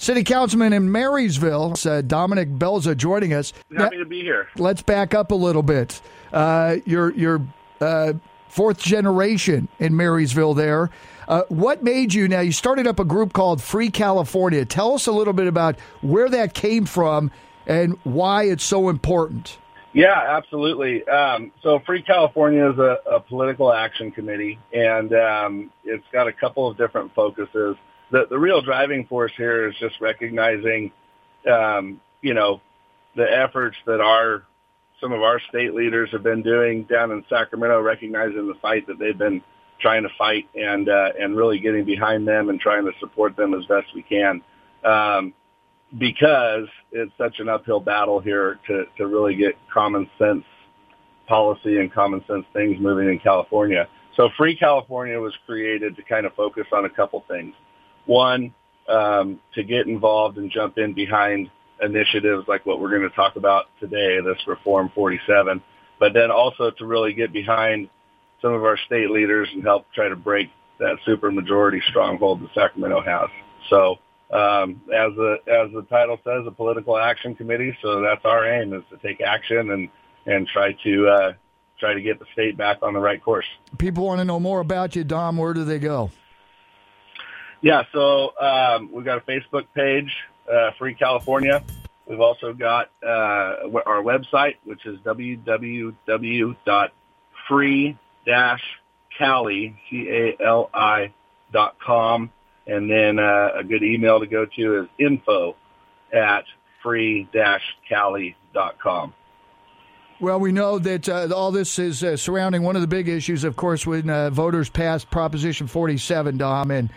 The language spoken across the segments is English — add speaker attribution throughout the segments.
Speaker 1: City Councilman in Marysville, Dominic Belza, joining us.
Speaker 2: Happy to be here.
Speaker 1: Let's back up a little bit. You're fourth generation in Marysville there. What made you, now you started up a group called Free California. Tell us a little bit about where that came from and why it's so important.
Speaker 2: Yeah, absolutely. So Free California is a political action committee, and it's got a couple of different focuses. The real driving force here is just recognizing, the efforts that some of our state leaders have been doing down in Sacramento, recognizing the fight that they've been trying to fight, and really getting behind them and trying to support them as best we can. Because it's such an uphill battle here to really get common sense policy and common sense things moving in California. So Free California was created to kind of focus on a couple things. One, to get involved and jump in behind initiatives like what we're going to talk about today, this Reform 47, but then also to really get behind some of our state leaders and help try to break that supermajority stronghold that Sacramento has. So as the title says, a political action committee. So that's our aim, is to take action and try to get the state back on the right course.
Speaker 1: People want to know more about you, Dom. Where do they go?
Speaker 2: Yeah, so we've got a Facebook page, Free California. We've also got our website, which is www.free-cali.com. And then a good email to go to is info@free-cali.com.
Speaker 1: Well, we know that all this is surrounding one of the big issues, of course, when voters passed Proposition 47, Dom. And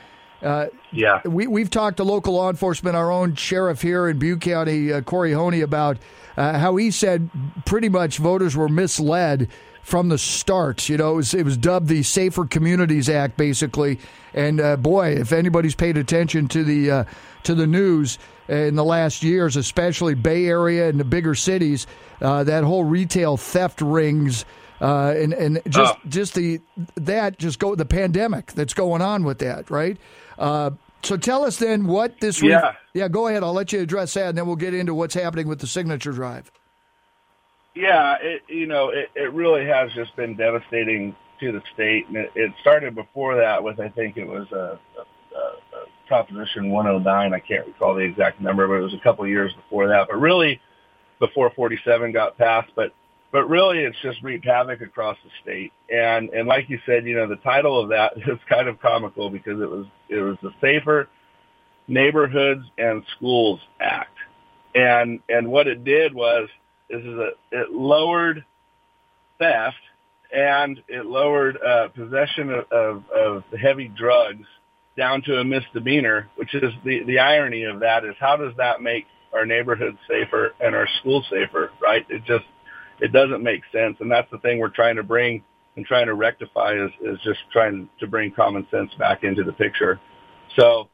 Speaker 1: we've talked to local law enforcement, our own sheriff here in Butte County, Corey Honey, about how he said pretty much voters were misled from the start. It was dubbed the Safer Communities Act, basically. And boy, if anybody's paid attention to the news in the last years, especially Bay Area and the bigger cities, that whole retail theft rings and the pandemic that's going on with that, right? So tell us then what this. Go ahead. I'll let you address that, and then we'll get into what's happening with the signature drive.
Speaker 2: Yeah, it really has just been devastating to the state, and it started before that with, I think it was a Proposition 109. I can't recall the exact number, but it was a couple of years before that. But really, before 47 got passed, but really, it's just wreaked havoc across the state. And like you said, the title of that is kind of comical because it was the Safer Neighborhoods and Schools Act, and what it did was it lowered theft and it lowered possession of heavy drugs down to a misdemeanor, which is the irony of that is, how does that make our neighborhoods safer and our schools safer, right? It doesn't make sense. And that's the thing we're trying to bring and trying to rectify is just trying to bring common sense back into the picture. So,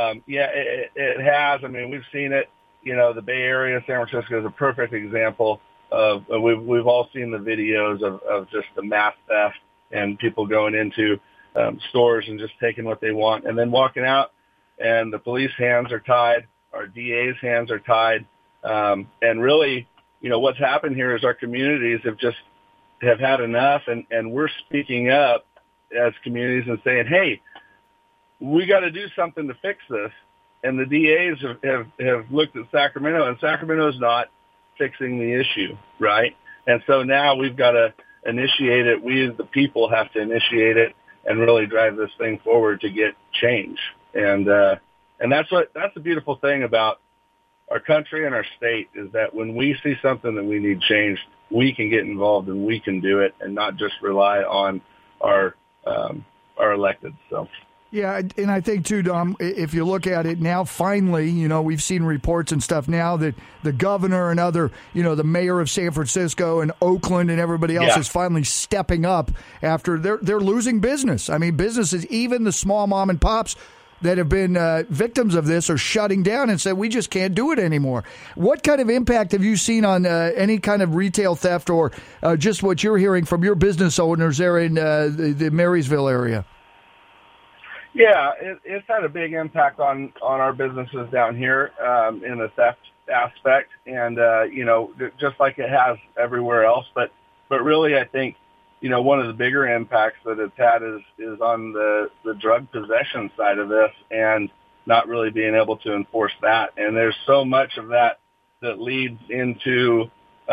Speaker 2: it has. I mean, we've seen it. The Bay Area, San Francisco is a perfect example of, we've all seen the videos of just the mass theft and people going into stores and just taking what they want and then walking out, and the police hands are tied, our DA's hands are tied. And really, what's happened here is our communities have had enough, and we're speaking up as communities and saying, hey, we got to do something to fix this. And the DAs have looked at Sacramento, and Sacramento's not fixing the issue, right? And so now we've got to initiate it. We as the people have to initiate it and really drive this thing forward to get change. And that's the beautiful thing about our country and our state is that when we see something that we need changed, we can get involved and we can do it and not just rely on our electeds. So.
Speaker 1: Yeah, and I think, too, Dom, if you look at it now, finally, we've seen reports and stuff now that the governor and other, the mayor of San Francisco and Oakland and everybody else is finally stepping up after they're losing business. I mean, businesses, even the small mom and pops that have been victims of this are shutting down and said, we just can't do it anymore. What kind of impact have you seen on any kind of retail theft or just what you're hearing from your business owners there in the Marysville area?
Speaker 2: Yeah, it's had a big impact on our businesses down here in the theft aspect, and just like it has everywhere else. But really, I think one of the bigger impacts that it's had is on the drug possession side of this, and not really being able to enforce that. And there's so much of that leads into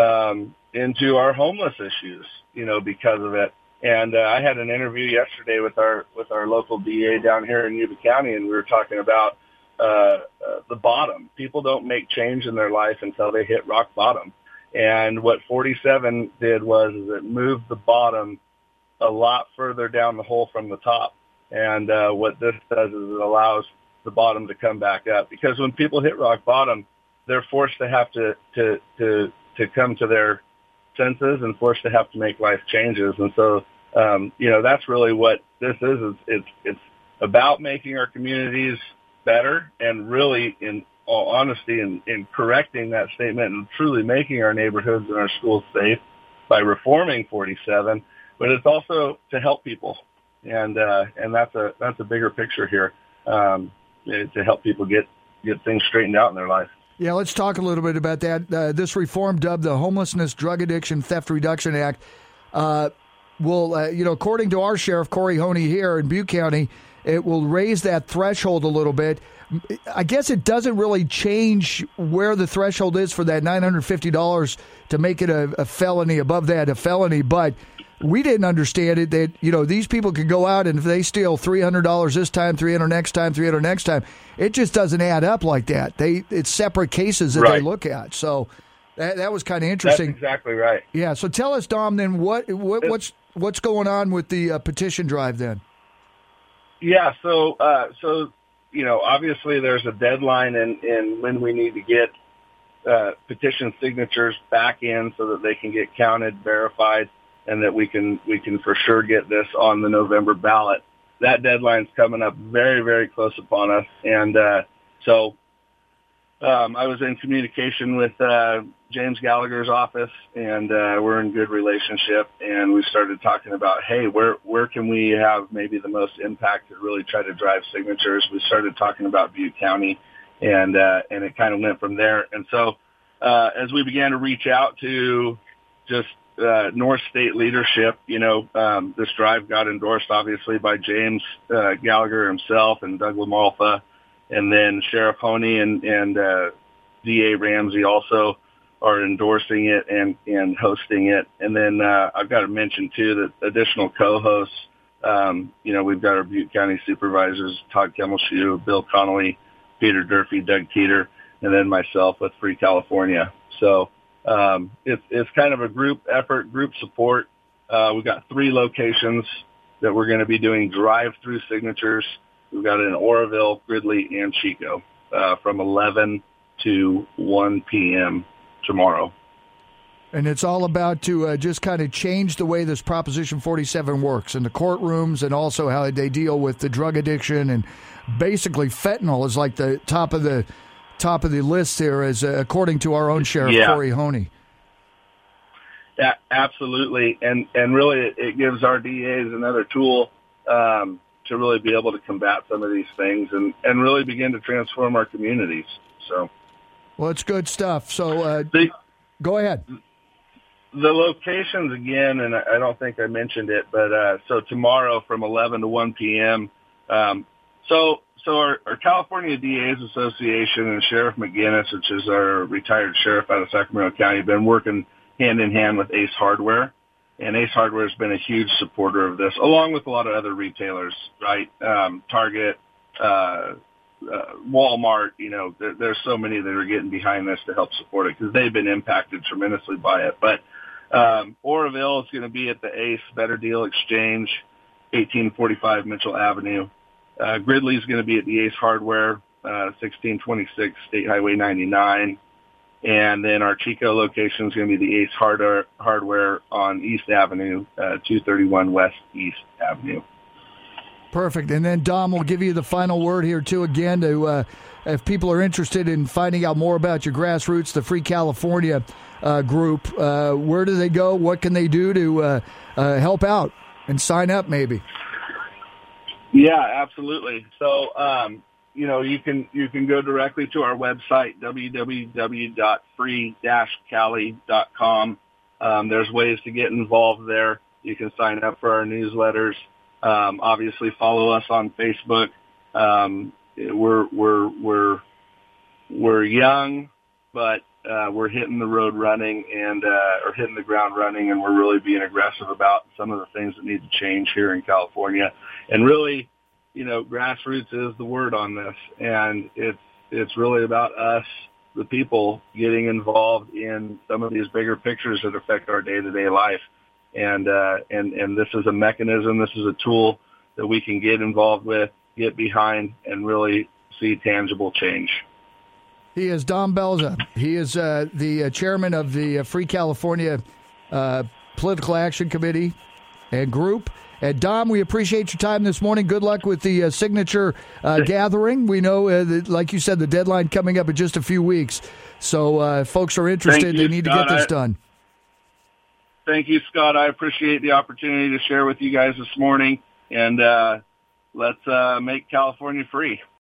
Speaker 2: our homeless issues, because of it. And I had an interview yesterday with our local DA down here in Yuba County, and we were talking about the bottom. People don't make change in their life until they hit rock bottom. And what 47 did was it moved the bottom a lot further down the hole from the top. And what this does is it allows the bottom to come back up. Because when people hit rock bottom, they're forced to have to come to their senses and forced to have to make life changes. And so, that's really what this is. It's about making our communities better, and really, in all honesty, in correcting that statement and truly making our neighborhoods and our schools safe by reforming 47. But it's also to help people, and that's a bigger picture here, to help people get things straightened out in their life.
Speaker 1: Yeah, let's talk a little bit about that. This reform, dubbed the Homelessness, Drug Addiction, Theft Reduction Act, will, according to our sheriff, Corey Honey here in Butte County, it will raise that threshold a little bit. I guess it doesn't really change where the threshold is for that $950 to make it a felony, above that a felony, but we didn't understand it that, these people could go out and if they steal $300 this time, $300 next time, $300 next time, it just doesn't add up like that. It's separate cases that they look at. So that was kind of interesting.
Speaker 2: That's exactly right.
Speaker 1: Yeah. So tell us, Dom, then what's going on with the petition drive then?
Speaker 2: Yeah. So obviously there's a deadline in when we need to get petition signatures back in so that they can get counted, verified, and that we can for sure get this on the November ballot. That deadline's coming up very, very close upon us. And so I was in communication with James Gallagher's office, and we're in good relationship. And we started talking about, hey, where can we have maybe the most impact to really try to drive signatures? We started talking about Butte County, and it kind of went from there. And so as we began to reach out to just North State leadership, this drive got endorsed obviously by James Gallagher himself and Doug LaMalfa, and then Sheriff Honey and DA Ramsey also are endorsing it and hosting it. And then I've got to mention too that additional co-hosts, we've got our Butte County supervisors, Todd Kemmelshoe, Bill Connolly, Peter Durfee, Doug Teeter, and then myself with Free California. So it's kind of a group effort, group support. We've got 3 locations that we're going to be doing drive-through signatures. We've got it in Oroville, Gridley, and Chico from 11 to 1 p.m. tomorrow.
Speaker 1: And it's all about to just kind of change the way this Proposition 47 works in the courtrooms, and also how they deal with the drug addiction. And basically fentanyl is like the top of the list here, as according to our own sheriff, Corey Honey.
Speaker 2: Yeah, absolutely. And really it gives our DAs another tool to really be able to combat some of these things and really begin to transform our communities. So,
Speaker 1: well, it's good stuff. So go ahead.
Speaker 2: The locations again, and I don't think I mentioned it, but so tomorrow from 11 to 1 p.m. So our California DAs Association and Sheriff McGinnis, which is our retired sheriff out of Sacramento County, have been working hand in hand with Ace Hardware. And Ace Hardware has been a huge supporter of this, along with a lot of other retailers, right? Target, Walmart, there's so many that are getting behind this to help support it because they've been impacted tremendously by it. But Oroville is going to be at the Ace Better Deal Exchange, 1845 Mitchell Avenue. Gridley is going to be at the Ace Hardware, 1626 State Highway 99. And then our Chico location is going to be the Ace Hardware on East Avenue, 231 West East Avenue.
Speaker 1: Perfect. And then, Dom, we'll give you the final word here, too, again, to if people are interested in finding out more about your grassroots, the Free California group, where do they go? What can they do to help out and sign up maybe?
Speaker 2: Yeah, absolutely. So, you can go directly to our website, www.free-cali.com. There's ways to get involved there. You can sign up for our newsletters. Obviously, follow us on Facebook. We're young, but we're hitting the road running or hitting the ground running, and we're really being aggressive about some of the things that need to change here in California. And really, grassroots is the word on this, and it's really about us, the people, getting involved in some of these bigger pictures that affect our day-to-day life. And this is a mechanism, this is a tool that we can get involved with, get behind, and really see tangible change.
Speaker 1: He is Dom Belza. He is the chairman of the Free California Political Action Committee and Group. And Dom, we appreciate your time this morning. Good luck with the signature gathering. We know, that, like you said, the deadline coming up in just a few weeks. So if folks are interested, they need to get this done.
Speaker 2: Thank you, Scott. I appreciate the opportunity to share with you guys this morning. And let's make California free.